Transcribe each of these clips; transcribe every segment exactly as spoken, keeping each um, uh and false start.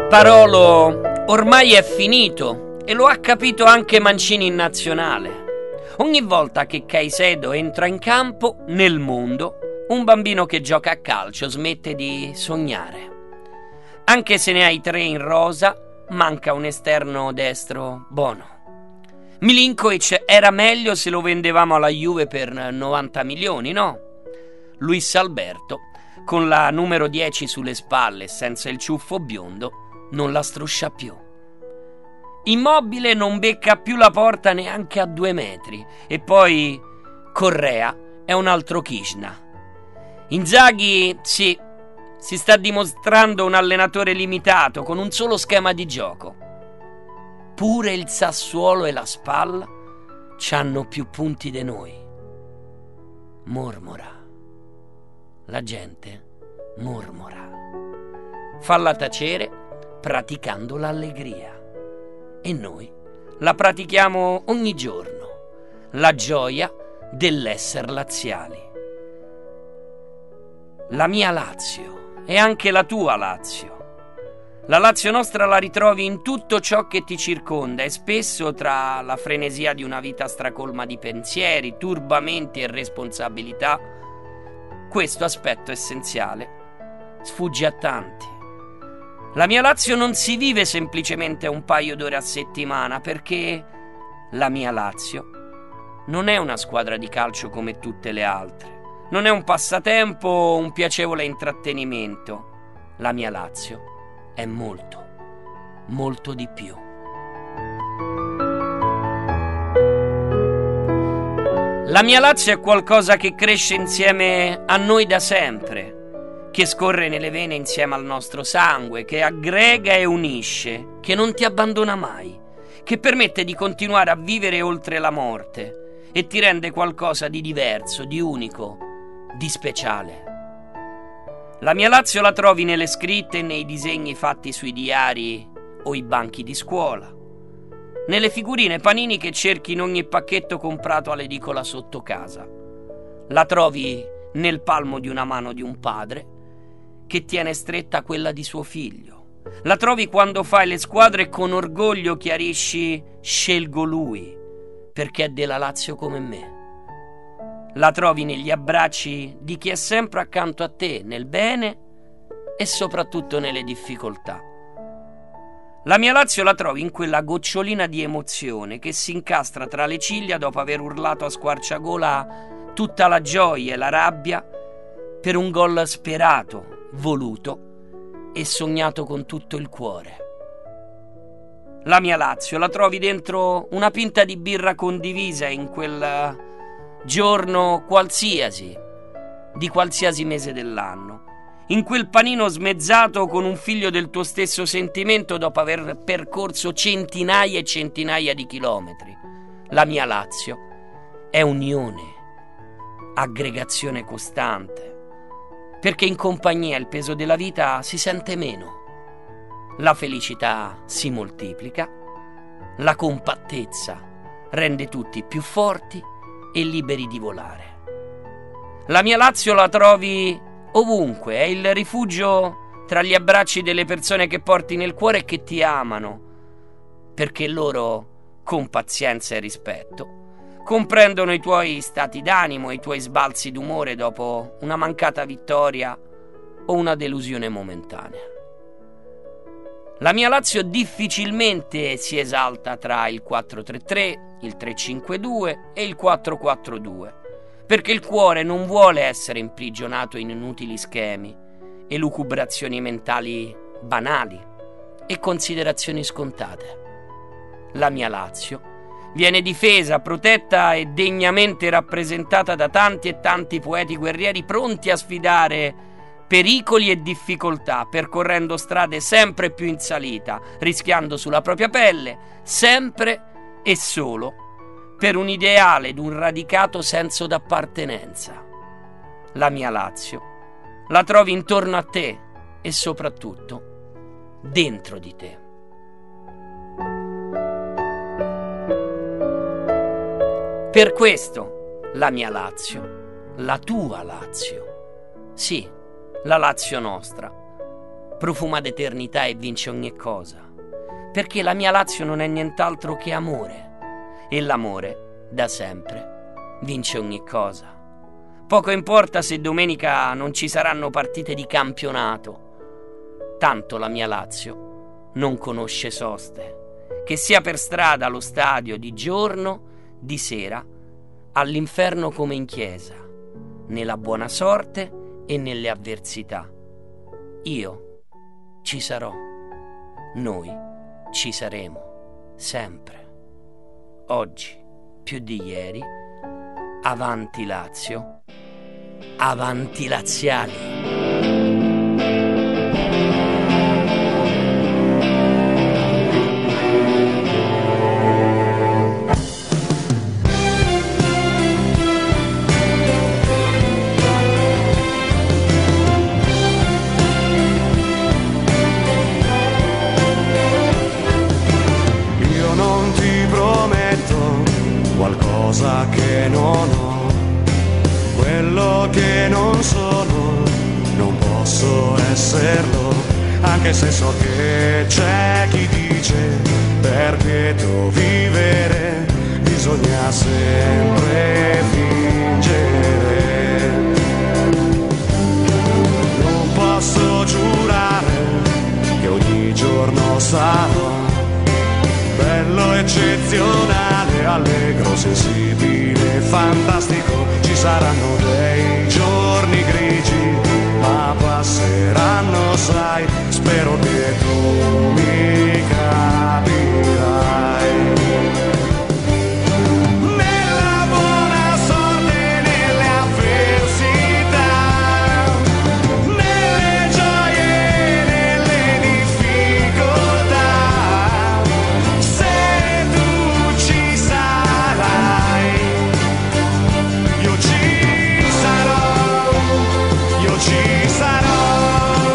Parolo ormai è finito e lo ha capito anche Mancini in nazionale. Ogni volta che Caicedo entra in campo, nel mondo, un bambino che gioca a calcio smette di sognare. Anche se ne hai tre in rosa, manca un esterno destro buono. Milinkovic era meglio se lo vendevamo alla Juve per novanta milioni, no? Luis Alberto, con la numero dieci sulle spalle e senza il ciuffo biondo, non la struscia più. Immobile non becca più la porta neanche a due metri. E poi Correa è un altro Kishna. Inzaghi, sì, si sta dimostrando un allenatore limitato con un solo schema di gioco. Pure il Sassuolo e la Spalla c'hanno più punti di noi. Mormora. La gente mormora. Falla tacere praticando l'allegria. E noi la pratichiamo ogni giorno. La gioia dell'esser laziali. La mia Lazio e anche la tua Lazio. La Lazio nostra la ritrovi in tutto ciò che ti circonda e spesso tra la frenesia di una vita stracolma di pensieri, turbamenti e responsabilità, questo aspetto essenziale sfugge a tanti. La mia Lazio non si vive semplicemente un paio d'ore a settimana, perché la mia Lazio non è una squadra di calcio come tutte le altre. Non è un passatempo o un piacevole intrattenimento. La mia Lazio è molto, molto di più. La mia Lazio è qualcosa che cresce insieme a noi da sempre, che scorre nelle vene insieme al nostro sangue, che aggrega e unisce, che non ti abbandona mai, che permette di continuare a vivere oltre la morte e ti rende qualcosa di diverso, di unico, di speciale. La mia Lazio la trovi nelle scritte e nei disegni fatti sui diari o i banchi di scuola, nelle figurine panini che cerchi in ogni pacchetto comprato all'edicola sotto casa. La trovi nel palmo di una mano di un padre che tiene stretta quella di suo figlio. La trovi quando fai le squadre e con orgoglio chiarisci: scelgo lui perché è della Lazio come me. La trovi negli abbracci di chi è sempre accanto a te, nel bene e soprattutto nelle difficoltà. La mia Lazio la trovi in quella gocciolina di emozione che si incastra tra le ciglia dopo aver urlato a squarciagola tutta la gioia e la rabbia per un gol sperato, voluto e sognato con tutto il cuore. La mia Lazio la trovi dentro una pinta di birra condivisa in quel giorno qualsiasi, di qualsiasi mese dell'anno, in quel panino smezzato con un figlio del tuo stesso sentimento dopo aver percorso centinaia e centinaia di chilometri. La mia Lazio è unione, aggregazione costante, perché in compagnia il peso della vita si sente meno, la felicità si moltiplica, la compattezza rende tutti più forti e liberi di volare. La mia Lazio la trovi ovunque, è il rifugio tra gli abbracci delle persone che porti nel cuore e che ti amano, perché loro, con pazienza e rispetto, comprendono i tuoi stati d'animo, i tuoi sbalzi d'umore dopo una mancata vittoria o una delusione momentanea. La mia Lazio difficilmente si esalta tra il quattro tre tre, il tre cinque due e il quattro quattro due, perché il cuore non vuole essere imprigionato in inutili schemi, elucubrazioni mentali banali e considerazioni scontate. La mia Lazio viene difesa, protetta e degnamente rappresentata da tanti e tanti poeti guerrieri pronti a sfidare pericoli e difficoltà, percorrendo strade sempre più in salita, rischiando sulla propria pelle, sempre e solo per un ideale ed un radicato senso d'appartenenza. La mia Lazio la trovi intorno a te e soprattutto dentro di te. Per questo la mia Lazio, la tua Lazio, sì, la Lazio nostra, profuma d'eternità e vince ogni cosa, perché la mia Lazio non è nient'altro che amore, e l'amore, da sempre, vince ogni cosa. Poco importa se domenica non ci saranno partite di campionato, tanto la mia Lazio non conosce soste, che sia per strada, allo stadio, di giorno, di sera, all'inferno come in chiesa, nella buona sorte e nelle avversità. Io ci sarò, noi ci saremo, sempre. Oggi, più di ieri, avanti Lazio, avanti laziali. Qualcosa che non ho, quello che non sono, non posso esserlo, anche se so che c'è chi dice perché tu vivere bisogna sempre fingere. Non posso giurare che ogni giorno sarò bello, eccezionale, allegro, sensibile, fantastico. Ci saranno dei giorni grigi, ma passeranno, sai, spero che tu mi capirai. Nella buona sorte, nelle avversità, nelle gioie, nelle difficoltà, ci sarò.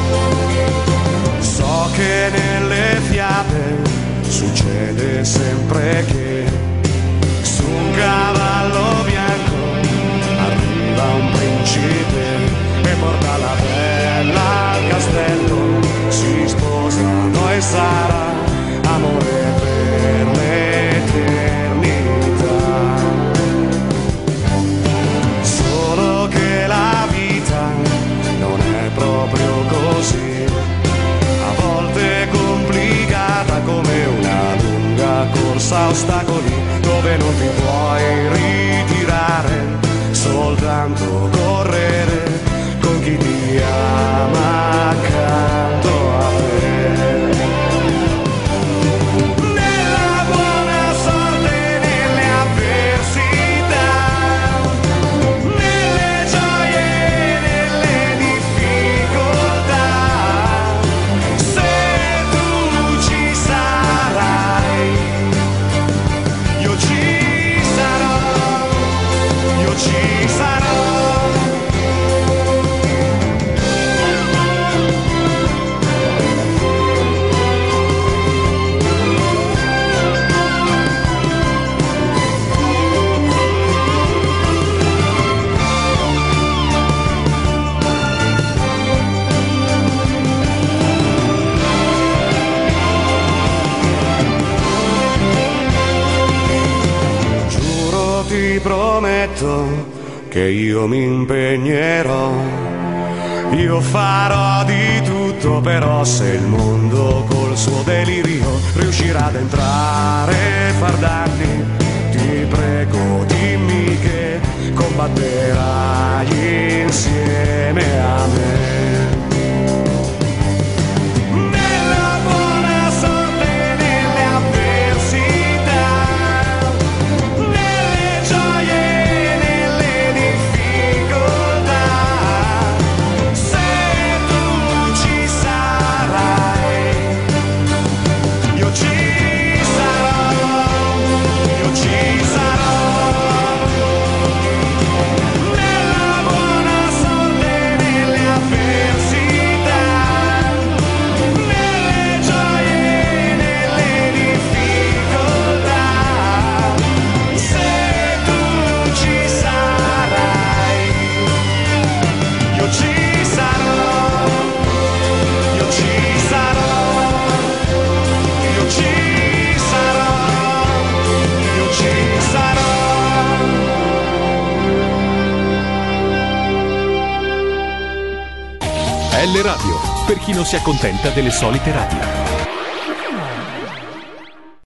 So che nelle fiabe succede sempre che su un cavallo bianco arriva un principe e porta la bella al castello, si sposano e sarà amore per l'eternità. Solo che la non è proprio così, a volte complicata come una lunga corsa a ostacoli, dove non ti puoi ritirare, soltanto correre con chi ti ama accanto a te. Nella buona sorte, nelle avversità, nelle gioie, ci sarò. Giuro, ti prometto che io mi impegnerò, io farò di tutto, però se il mondo col suo delirio riuscirà ad entrare e far danni, ti prego dimmi che combatterai insieme a me. Nella buona sorte, nelle avversità. L Radio, per chi non si accontenta delle solite radio.